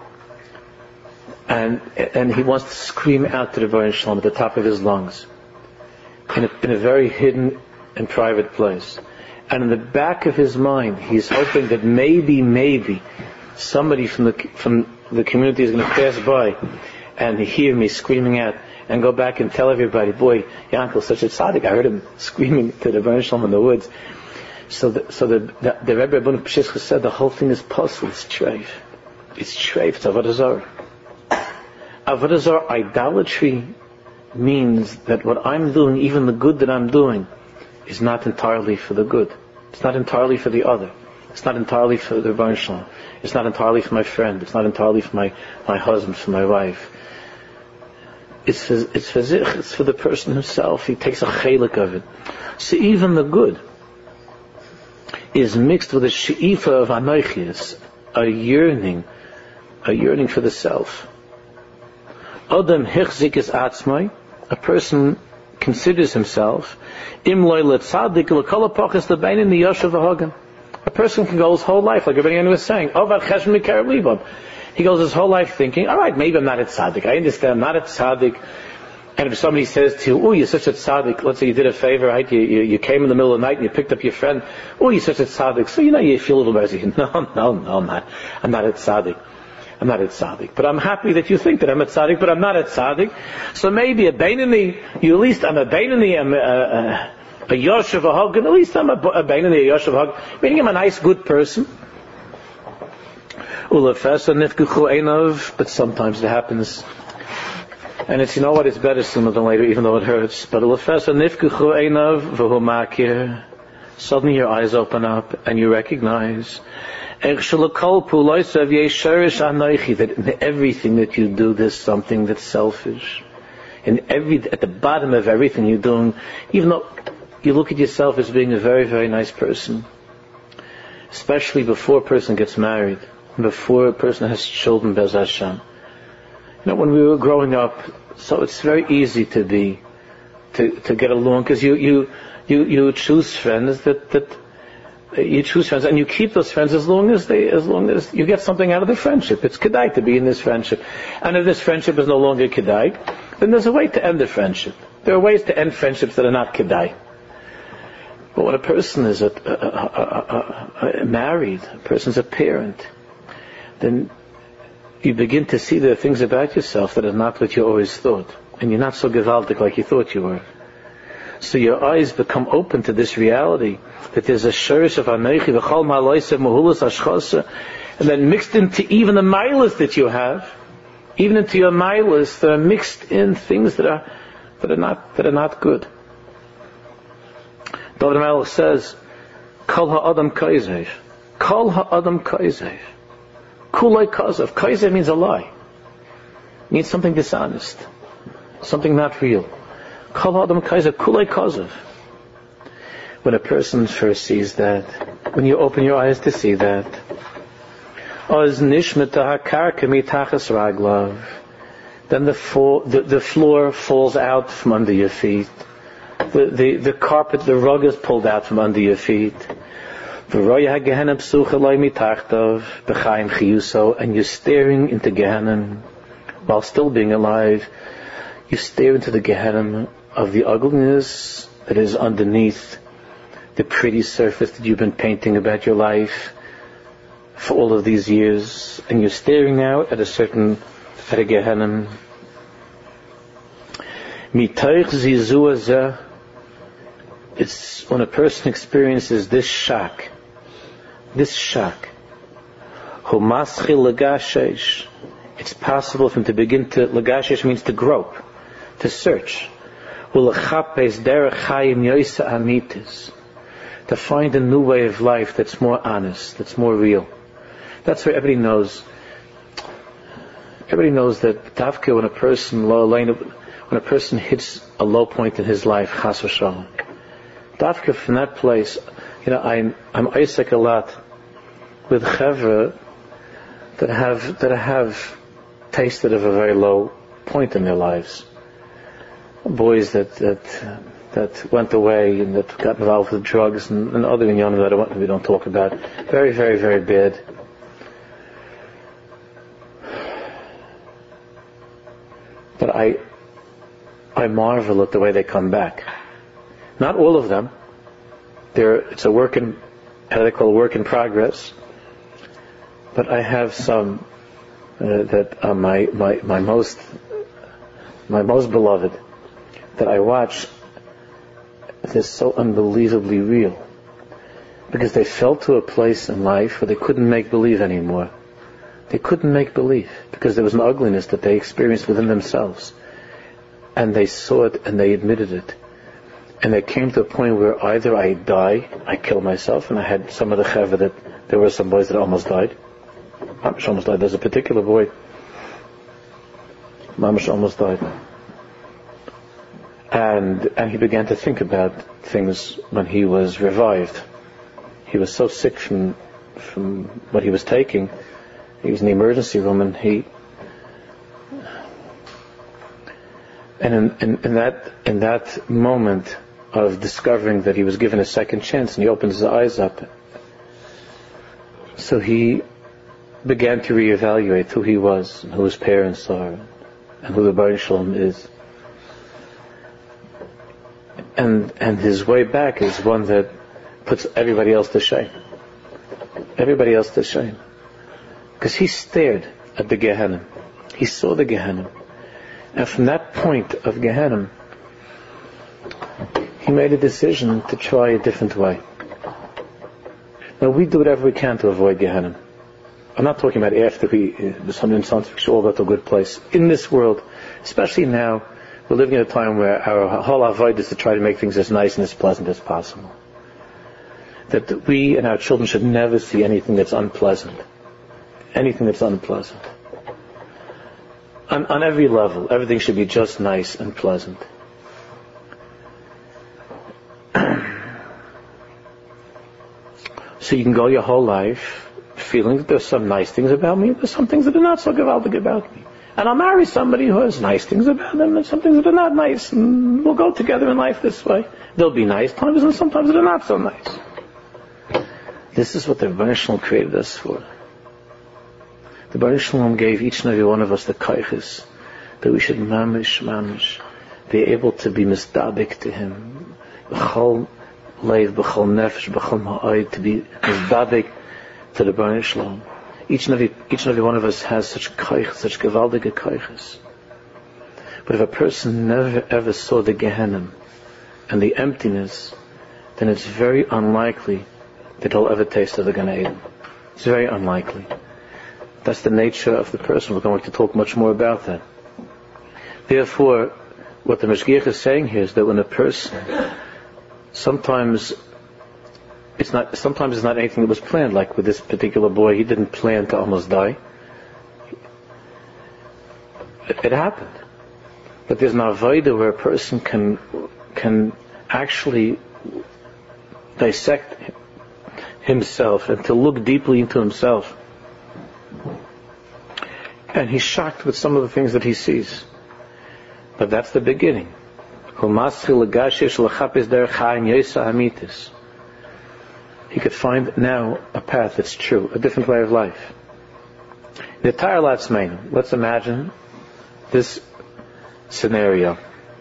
and and he wants to scream out to the Baruch Shalom at the top of his lungs, in a, in a very hidden and private place, and in the back of his mind, he's hoping that maybe maybe somebody from the from the community is going to pass by and hear me screaming out, and go back and tell everybody, boy, your uncle's such a tzaddik. I heard him screaming to the Baruch Shalom in the woods. So the, so the, the, the Rebbe Abun Pshishcha said the whole thing is puzzle, it's treif. It's treif, it's Avodah Zarah. Avodah Zarah, idolatry, means that what I'm doing, even the good that I'm doing, is not entirely for the good. It's not entirely for the other. It's not entirely for the Baruch Shalom. It's not entirely for my friend. It's not entirely for my, my husband, for my wife. It's for, it's for zich, it's for the person himself. He takes a chelik of it. So even the good is mixed with a she'ifa of anoichis, a yearning, a yearning for the self. Adam hichzik is atzmai, a person considers himself, im loy letzadik l'kol ha'pachas lebein the yoshav v'hagan. A person can go his whole life, like everybody was saying, Avad cheshem mikar libam. He goes his whole life thinking, all right, maybe I'm not a tzaddik. I understand I'm not a tzaddik. And if somebody says to you, oh, you're such a tzaddik, let's say you did a favor, right? You, you, you came in the middle of the night and you picked up your friend, oh, you're such a tzaddik. So, you know, you feel a little mercy. No, no, no, I'm not. I'm not a tzaddik. I'm not a tzaddik. But I'm happy that you think that I'm a tzaddik, but I'm not a tzaddik. So maybe a Beinani, you at least, I'm a Beinani, I'm a, a, a Yoshev, a Hog, and at least I'm a, a Beinani, a Yoshev, a Hog, meaning I'm a nice, good person. But sometimes it happens. And it's, you know what, it's better sooner than later, even though it hurts. But suddenly your eyes open up and you recognize that in everything that you do, there's something that's selfish. In every, at the bottom of everything you're doing, even though you look at yourself as being a very, very nice person, especially before a person gets married, before a person has children, Bez Hashem. You know, when we were growing up, so it's very easy to be, to, to get along, because you, you, you, you choose friends that, that, you choose friends, and you keep those friends as long as they, as long as you get something out of the friendship. It's kedai to be in this friendship. And if this friendship is no longer kedai, then there's a way to end the friendship. There are ways to end friendships that are not kedai. But when a person is a, a, a, a, a married, a person's a parent, then you begin to see there are things about yourself that are not what you always thought. And you're not so gewaltig like you thought you were. So your eyes become open to this reality, that there's a shirish of Anechi, v'chol ma'aloisev muhulas hashchosa, and then mixed into even the milas that you have, even into your milas, that are mixed in things that are, that are not, that are not good. David Melech says, Kol ha'adam kaizev. Kol ha'adam kaizev. Kulai kazav. Kaizev means a lie. It means something dishonest. Something not real. Kol ha'adam kaizev. Kulai kazav. When a person first sees that, when you open your eyes to see that, Oz nishmeta hakarka mitachas raglav, then the, fall, the, the floor falls out from under your feet. The, the, the carpet, the rug is pulled out from under your feet. And you're staring into Gehenna while still being alive. You stare into the Gehenna of the ugliness that is underneath the pretty surface that you've been painting about your life for all of these years. And you're staring out at a certain, at a Gehenna. It's when a person experiences this shock, this shock, it's possible for him to begin to, legashesh means to grope, to search, to find a new way of life that's more honest, that's more real. That's where everybody knows, everybody knows that Tavke, when a person, when a person hits a low point in his life, chas v'shalom, Dafka from that place, you know, I'm I'm Isaac a lot with chevra that have that have tasted of a very low point in their lives. Boys that that that went away and that got involved with drugs and, and other inyanim that I don't, we don't talk about. Very, very, very bad. But I I marvel at the way they come back. Not all of them. They're, it's a work in, how they call a work in progress. But I have some uh, that are my, my, my most my most beloved that I watch. They're so unbelievably real because they fell to a place in life where they couldn't make believe anymore. They couldn't make believe because there was an ugliness that they experienced within themselves, and they saw it and they admitted it. And they came to a point where either I die, I kill myself, and I had some of the chevra that there were some boys that almost died. Mamash almost died. There's a particular boy. Mamash almost died. And and he began to think about things when he was revived. He was so sick from from what he was taking. He was in the emergency room, and he and in, in, in that in that moment of discovering that he was given a second chance, and he opened his eyes up. So he began to reevaluate who he was, and who his parents are, and who the Baruch Shalom is. and and his way back is one that puts everybody else to shame. Everybody else to shame. Because he stared at the Gehenna. He saw the Gehenna. And from that point of Gehenna, he made a decision to try a different way. Now we do whatever we can to avoid Gehenna. I'm not talking about after we, uh, something sounds we should all go to a good place. In this world, especially now, we're living at a time where our whole avoid is to try to make things as nice and as pleasant as possible. That we and our children should never see anything that's unpleasant. Anything that's unpleasant. On, on every level, everything should be just nice and pleasant. So you can go your whole life feeling that there's some nice things about me, there's some things that are not so gewaltig about me. And I'll marry somebody who has nice things about them and some things that are not nice, and we'll go together in life this way. There'll be nice times and sometimes that are not so nice. This is what the Rebbeinu Shalom created us for. The Rebbeinu Shalom gave each and every one of us the kaiches that we should mamish, mamish, be able to be misdadik to Him. B'chol leiv, b'chol nefesh, b'chol ma'od, to be misdadik to the Rebbeinu Shalom. Each and every, each and every one of us has such kaiches, such gewaldige kaiches. But if a person never ever saw the Gehenna and the emptiness, then it's very unlikely that he'll ever taste of the Gan Eden. It's very unlikely. That's the nature of the person. We're going to talk much more about that. Therefore, what the Mashgiach is saying here is that when a person, sometimes it's not, sometimes it's not anything that was planned. Like with this particular boy, he didn't plan to almost die. It, it happened. But there's an avodah where a person can can actually dissect himself and to look deeply into himself. And he's shocked with some of the things that he sees. But that's the beginning. He could find now a path that's true, a different way of life. Let's imagine this scenario.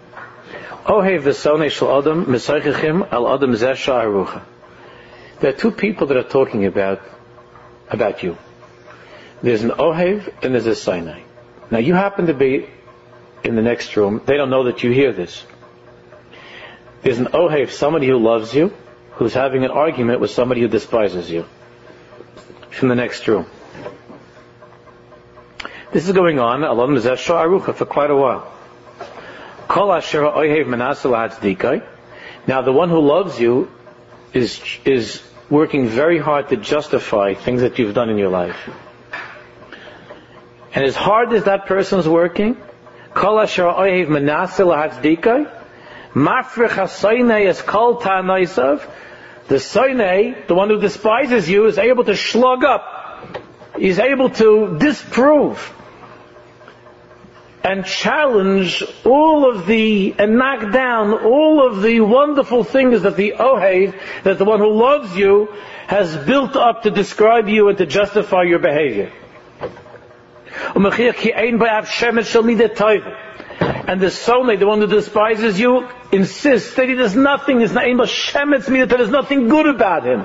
There are two people that are talking about about you. There's an Ohev and there's a Sinai. Now you happen to be in the next room. They don't know that you hear this. There's an Ohev, somebody who loves you, who's having an argument with somebody who despises you. From the next room. This is going on for quite a while. Now the one who loves you is is working very hard to justify things that you've done in your life. And as hard as that person's working, the Sinai, the one who despises you, is able to slug up. He's able to disprove and challenge all of the, and knock down all of the wonderful things that the Ohev, that the one who loves you, has built up to describe you and to justify your behavior. And the Sonai, the one who despises you, insists that he does nothing, there's not but shemetz means that there's nothing good about him.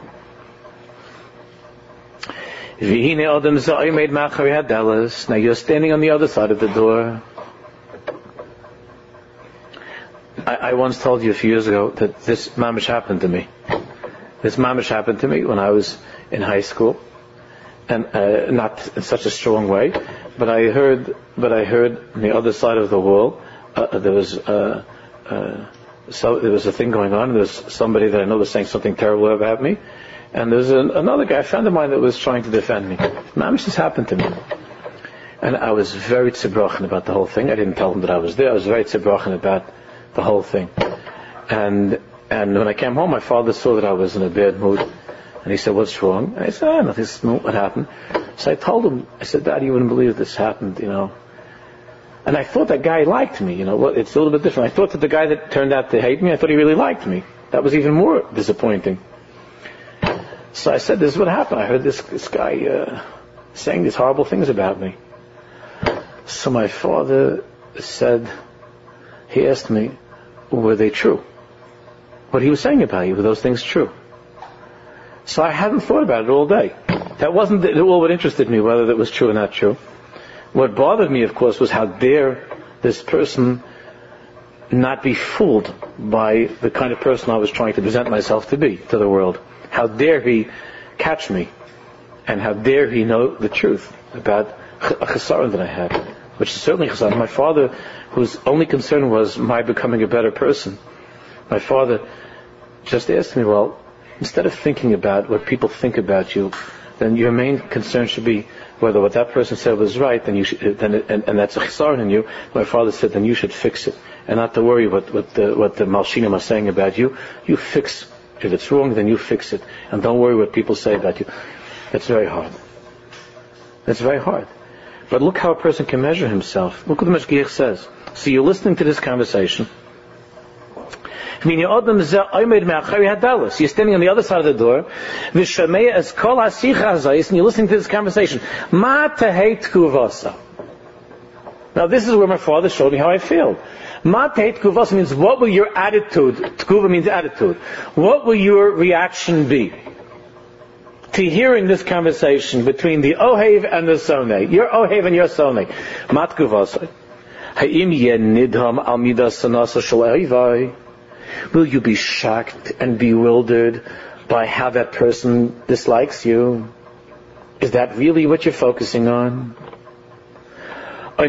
Now you're standing on the other side of the door. I, I once told you a few years ago that this mamish happened to me. This mamish happened to me when I was in high school, and uh, not in such a strong way. But I heard, but I heard on the other side of the wall uh, there was uh, uh, so there was a thing going on. And there was somebody that I know was saying something terrible about me. And there's an, another guy, a friend of mine, that was trying to defend me. Mamish, this happened to me. And I was very tzibrochen about the whole thing. I didn't tell him that I was there. I was very tzibrochen about the whole thing. And and when I came home, my father saw that I was in a bad mood. And he said, "What's wrong?" And I said, "Ah, nothing's no, what happened." So I told him, I said, "Dad, you wouldn't believe this happened, you know." And I thought that guy liked me, you know. Well, it's a little bit different. I thought that the guy that turned out to hate me, I thought he really liked me. That was even more disappointing. So I said, "This is what happened. I heard this this guy uh, saying these horrible things about me." So my father said, he asked me, "Were they true?" what he was saying about you, were those things true? So I hadn't thought about it all day. That wasn't all what interested me, whether that was true or not true. What bothered me, of course, was how dare this person not be fooled by the kind of person I was trying to present myself to be to the world. How dare he catch me, and how dare he know the truth about a chesaron that I had, which is certainly chesaron. My father, whose only concern was my becoming a better person, my father just asked me, well, instead of thinking about what people think about you, then your main concern should be whether what that person said was right, then you should, then it, and, and that's a chesaron in you. My father said, then you should fix it, and not to worry what, what the what the Malshinim are saying about you. You fix. If it's wrong, then you fix it, and don't worry what people say about you. That's very hard. That's very hard. But look how a person can measure himself. Look what the Mashgiach says. So you're listening to this conversation. You're standing on the other side of the door, and you're listening to this conversation. Now this is where my father showed me how I feel. Tkuva means, what will your attitude, Tkuva means attitude, what will your reaction be to hearing this conversation between the Ohev and the Sonei? Your Ohev and your Sonei. Mat Tkuvasai. Ha'im ye nidham al midas sanasa shel Oheivai. Will you be shocked and bewildered by how that person dislikes you? Is that really what you're focusing on? Or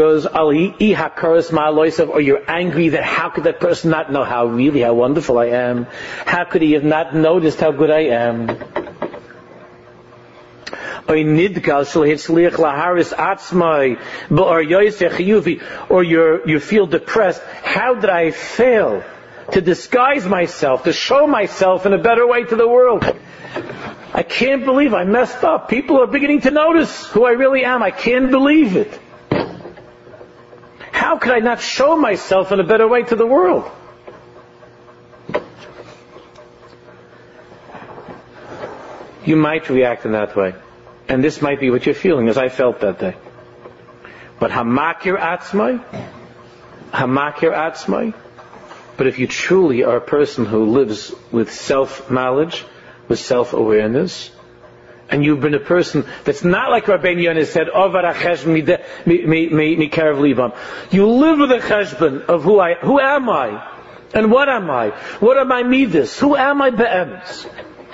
you're angry that how could that person not know how really, how wonderful I am? How could he have not noticed how good I am? Or you're, you feel depressed. How did I fail to disguise myself, to show myself in a better way to the world? I can't believe I messed up. People are beginning to notice who I really am. I can't believe it. How could I not show myself in a better way to the world? You might react in that way. And this might be what you're feeling, as I felt that day. But hamakir atzmai, hamakir atzmai. But if you truly are a person who lives with self-knowledge, with self-awareness, and you've been a person that's not like Rabbeinu Yonah said, you live with a cheshbon of who I, who am I, and what am I, what are my midas, who am I be'emes.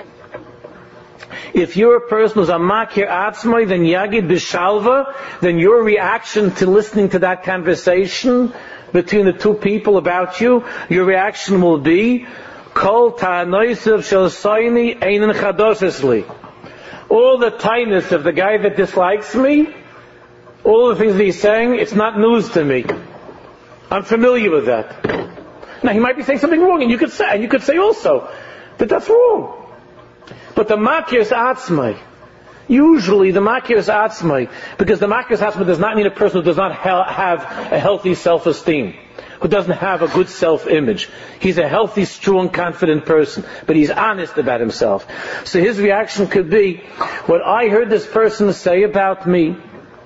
If you're a person who's a makir atzmai, then yagid b'shalva, then your reaction to listening to that conversation between the two people about you, your reaction will be, kol ta'anoisav shel soini einen chadoshes li. All the tightness of the guy that dislikes me, all the things that he's saying, it's not news to me. I'm familiar with that. Now he might be saying something wrong, and you could say, and you could say also that that's wrong. But the makir is atzmai. Usually the makir is atzmai, because the makir is atzmai does not mean a person who does not ha- have a healthy self-esteem, who doesn't have a good self-image. He's a healthy, strong, confident person, but he's honest about himself. So his reaction could be, what I heard this person say about me,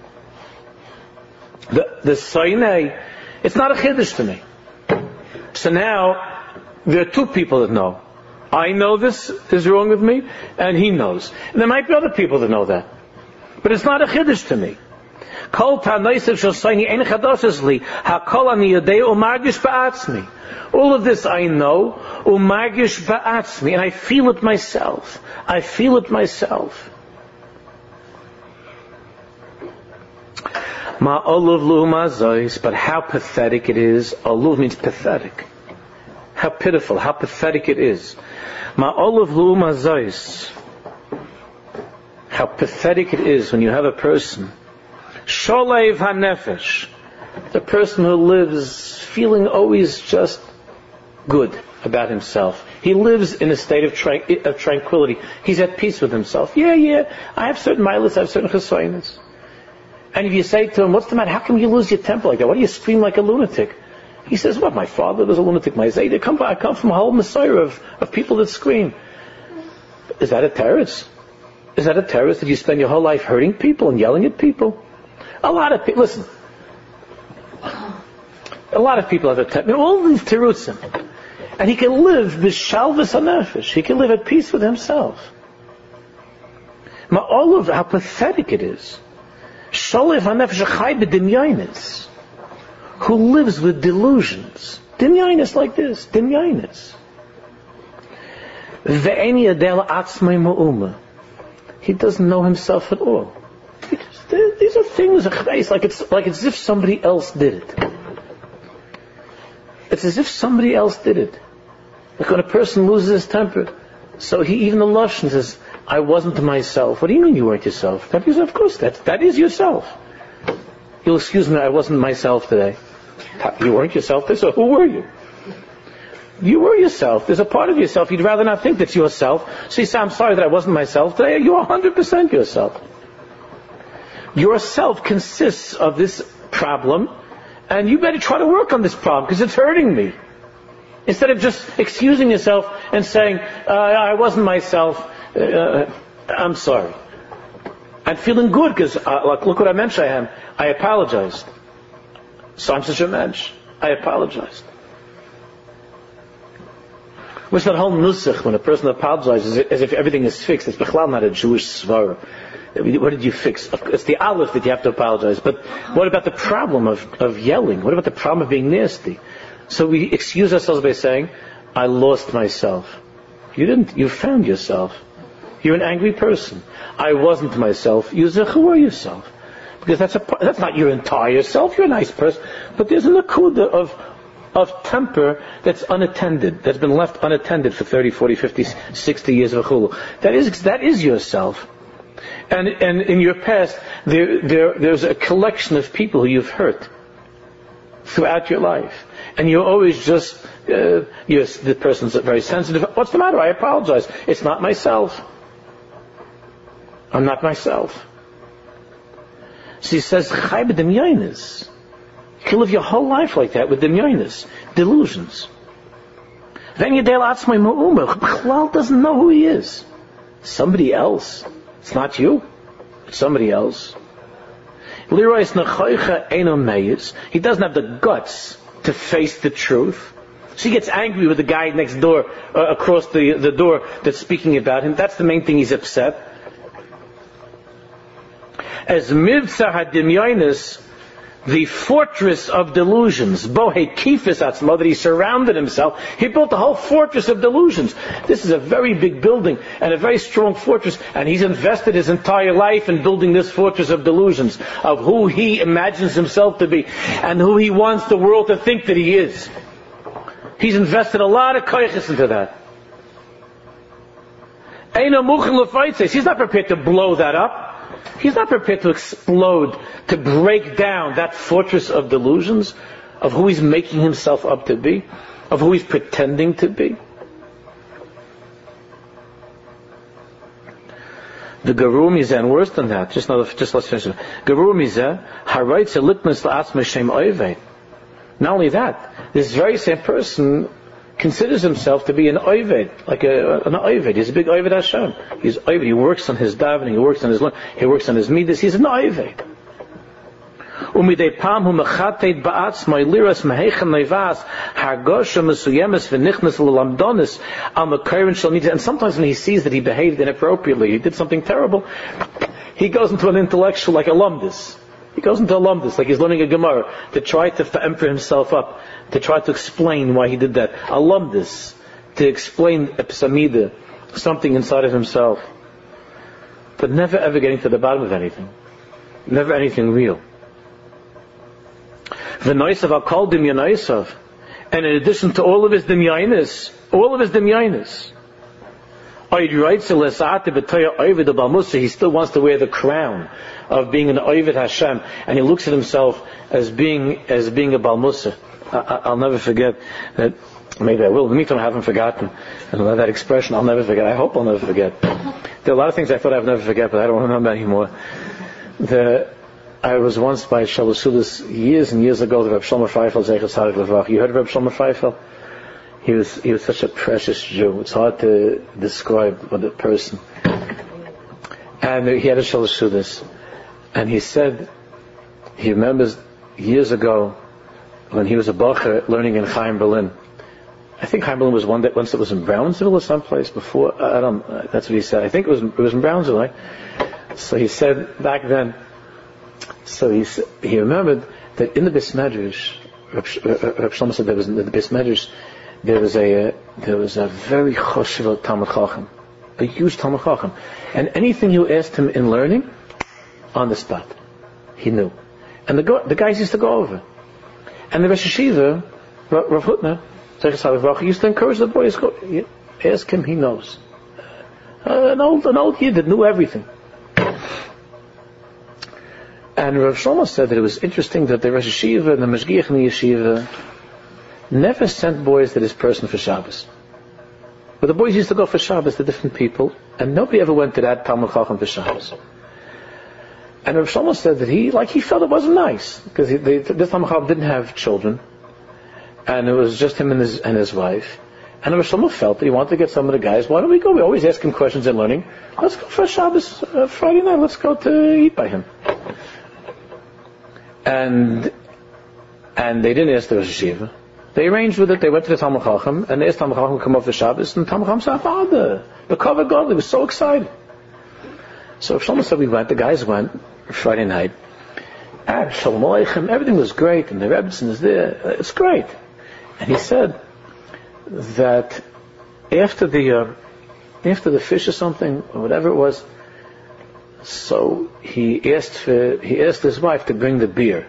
the, the soinei, it's not a chiddush to me. So now, there are two people that know. I know this is wrong with me, and he knows. And there might be other people that know that. But it's not a chiddush to me. All of this I know, and I feel it myself. I feel it myself. But how pathetic it is. Oluv means pathetic. How pitiful, how pathetic it is. How pathetic it is when you have a person, Sholev HaNefesh, the person who lives feeling always just good about himself. He lives in a state of, tra- of tranquility. He's at peace with himself. Yeah, yeah, I have certain milas, I have certain chesonos. And if you say to him, what's the matter? How come you lose your temper like that? Why do you scream like a lunatic? He says, what, my father was a lunatic, my Zayda, come, I come from a whole messiah of, of people that scream. Is that a terrorist? Is that a terrorist that you spend your whole life hurting people and yelling at people? A lot of people, listen, a lot of people have a temper, all these terutzim. And he can live b'shalvus hanefesh. He can live at peace with himself. Ma all of how pathetic it is. Shalev hanefesh chai b'dimyanis, who lives with delusions. Dimyanis like this. Dimyanis. Ve'en yadeh la'atzmai ma'uma. He doesn't know himself at all. He just, these are things, like it's like it's as if somebody else did it. It's as if somebody else did it. Like when a person loses his temper, so he, even the Lashon says, I wasn't myself. What do you mean you weren't yourself? That is, of course, that, that is yourself. You'll excuse me, I wasn't myself today. You weren't yourself today, so who were you? You were yourself. There's a part of yourself you'd rather not think that's yourself. So you say, I'm sorry that I wasn't myself today. You're one hundred percent yourself. Yourself consists of this problem, and you better try to work on this problem because it's hurting me. Instead of just excusing yourself and saying, uh, I wasn't myself, uh, I'm sorry. I'm feeling good because, uh, like, look what I mentioned I am. I apologized. So I'm such a mensch. I apologized. What's that whole nusach when a person apologizes as if everything is fixed? It's bechlal not a Jewish svara. What did you fix? It's the aleph that you have to apologize. But what about the problem of, of yelling? What about the problem of being nasty? So we excuse ourselves by saying, I lost myself. You didn't. You found yourself. You're an angry person. I wasn't myself. You zechuah yourself. Because that's a, that's not your entire self. You're a nice person. But there's a nakuda of, of temper that's unattended, that's been left unattended for thirty, forty, fifty, sixty years of chulu. That is, that is yourself. And, and in your past, there, there, there's a collection of people who you've hurt throughout your life. And you're always just, uh, you're, the person's very sensitive. What's the matter? I apologize. It's not myself. I'm not myself. So he says, Chai b'dimyanis. You can live your whole life like that with dimyanis, delusions. Then Yadel Atzmai Ma'uma. Chlal doesn't know who he is. Somebody else. It's not you. It's somebody else. He doesn't have the guts to face the truth. So he gets angry with the guy next door, uh, across the, the door that's speaking about him. That's the main thing he's upset. As Mivtzah HaDimyanis, the fortress of delusions, Bohe Kifis Atzmo, that he surrounded himself, he built a whole fortress of delusions. This is a very big building and a very strong fortress, and he's invested his entire life in building this fortress of delusions, of who he imagines himself to be, and who he wants the world to think that he is. He's invested a lot of koiches into that. He's not prepared to blow that up. He's not prepared to explode, to break down that fortress of delusions, of who he's making himself up to be, of who he's pretending to be. The Garur Mizeh, and worse than that, just, another, just let's finish it. Garur Mizeh, Haraitze Likmas La'atzma Shem Oived. Not only that, this very same person considers himself to be an Oived, like a, an Oived. He's a big Oived Hashem. He's Oived. He works on his davening, he works on his he works on his midas. He's an Oived. Umidei pam hu mechatet ba'atzmai liras mehechen nevas hargosha mesuyemes v'nichnas l'lamdonis al mekayrin shal midas. And sometimes when he sees that he behaved inappropriately, he did something terrible, he goes into an intellectual, like a lumdis. He goes into a lumdis, like he's learning a Gemara, to try to emperor himself up, to try to explain why he did that. A lumdis, to explain a psamida, something inside of himself. But never ever getting to the bottom of anything. Never anything real. V'noisav al-kol dimyanaisav. And in addition to all of his dimyainis, all of his dimyainis, he still wants to wear the crown of being an Oived Hashem, and he looks at himself as being as being a Balmusa. I'll never forget that. Maybe I will. In the meantime, I haven't forgotten. And that expression, I'll never forget. I hope I'll never forget. There are a lot of things I thought I'd never forget, but I don't remember anymore. The, I was once by Shalasudis years and years ago, the Reb Shlomo Freifeld, Zeichat Tzadik Levrach. You heard of Reb Shlomo Freifeld? He was he was such a precious Jew. It's hard to describe what a person. And he had a Shalasudis. And he said, he remembers years ago, when he was a Bacher learning in Chaim Berlin, I think Chaim Berlin was one that once it was in Brownsville or someplace before. I don't. Uh, that's what he said. I think it was it was in Brownsville. Right? So he said back then. So he he remembered that in the Beis Medrash, Reb Shlomo said there was in the Beis Medrash there was a uh, there was a very choshev Talmid Chacham, a huge Talmid Chacham, and anything you asked him in learning, on the spot, he knew, and the go, the guys used to go over, and the Rosh Hashiva, Rav Hutner, he used to encourage the boys, go ask him, he knows. Uh, an old an old kid that knew everything. And Rav Shlomo said that it was interesting that the Rosh Hashiva and the Mashgiach in the Yeshiva never sent boys to this person for Shabbos. But the boys used to go for Shabbos to different people, and nobody ever went to that Talmid Chacham for Shabbos. And Rav Shlomo said that he, like, he felt it wasn't nice because this Talmid Chacham didn't have children, and it was just him and his and his wife. And Rav Shlomo felt that he wanted to get some of the guys. Why don't we go? We always ask him questions and learning. Let's go for Shabbos uh, Friday night. Let's go to eat by him. And and they didn't ask the Rosh Hashiva. They arranged with it. They went to the Talmid Chacham, and they asked Talmid Chacham to come over for Shabbos. And the Talmid Chacham said, "Father, the cover God." He was so excited. So Rav Shlomo said we went. The guys went Friday night. And Shalom Aleichem, everything was great, and the Rebbetzin is there. It's great. And he said that after the uh, after the fish or something or whatever it was, so he asked for, he asked his wife to bring the beer,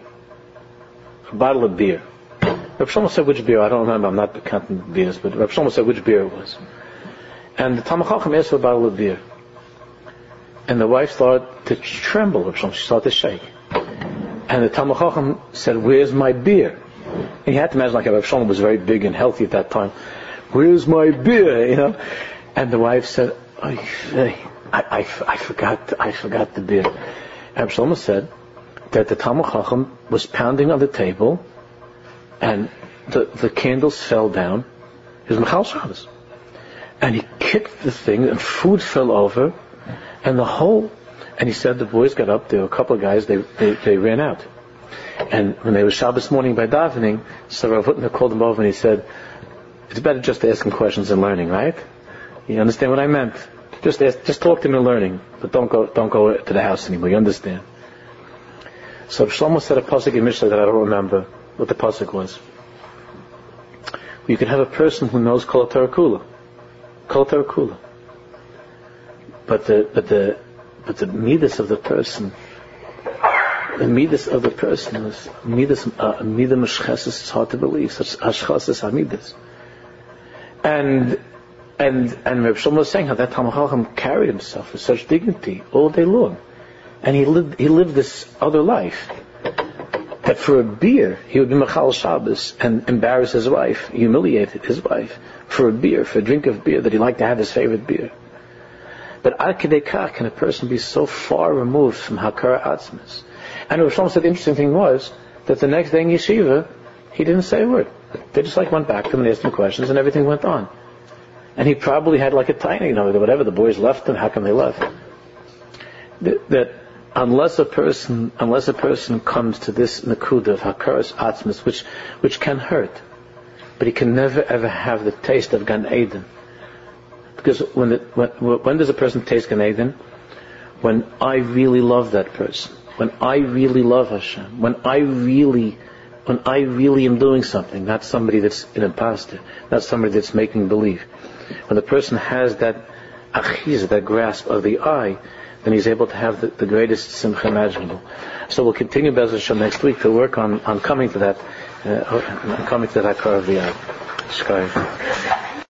a bottle of beer. Rav Shlomo said which beer. I don't remember. I'm not counting beers, but Rav Shlomo said which beer it was. And the Talmid Chacham asked for a bottle of beer, and the wife started to tremble. Rav Shlomo, she started to shake, and the Talmid Chacham said, "Where's my beer?" And you had to imagine, like, Rav Shlomo was very big and healthy at that time. "Where's my beer?" You know. And the wife said, "I, I, I forgot, I forgot the beer." And Rav Shlomo said that the Talmid Chacham was pounding on the table, and the the candles fell down. It was Michal Shabbos, and he kicked the thing, and food fell over, and the whole. And he said the boys got up. There were a couple of guys. They they, they ran out. And when they were Shabbos morning by davening, so Rav Hutner called them over and he said, "It's better just to ask him questions and learning, right? You understand what I meant? Just ask, just talk to him and learning, but don't go don't go to the house anymore. You understand?" So Shlomo said a pasuk in Mishnah that I don't remember what the pasuk was. You can have a person who knows Kol Torah Kula, Kol Torah Kula, but the but the but the midas of the person. The midas of the person is midas uh, midas meshcheses. It's hard to believe such ashchases hamidas. And and and Reb Shlomo was saying how that Talmid Chacham carried himself with such dignity all day long, and he lived he lived this other life. That for a beer he would be Michal Shabbos and embarrass his wife, humiliate his wife for a beer, for a drink of beer that he liked to have his favorite beer. But ad kedei kach can a person be so far removed from Hakara Atzmas? And Rav Shlomo said the interesting thing was that the next day in Yeshiva, he didn't say a word. They just like went back to him and asked him questions, and everything went on. And he probably had like a tiny, you know, whatever, the boys left him, how come they left? That, that unless a person, unless a person comes to this nakuda of hakaras atzmas, which, which can hurt, but he can never ever have the taste of Gan Eden. Because when, the, when, when does a person taste Gan Eden? When I really love that person. When I really love Hashem, when I really, when I really am doing something, not somebody that's an imposter, not somebody that's making believe. When the person has that achiz, that grasp of the I, then he's able to have the, the greatest simcha imaginable. So we'll continue Be'ez Hashem next week to work on, on coming to that, uh, on coming to that car of the I.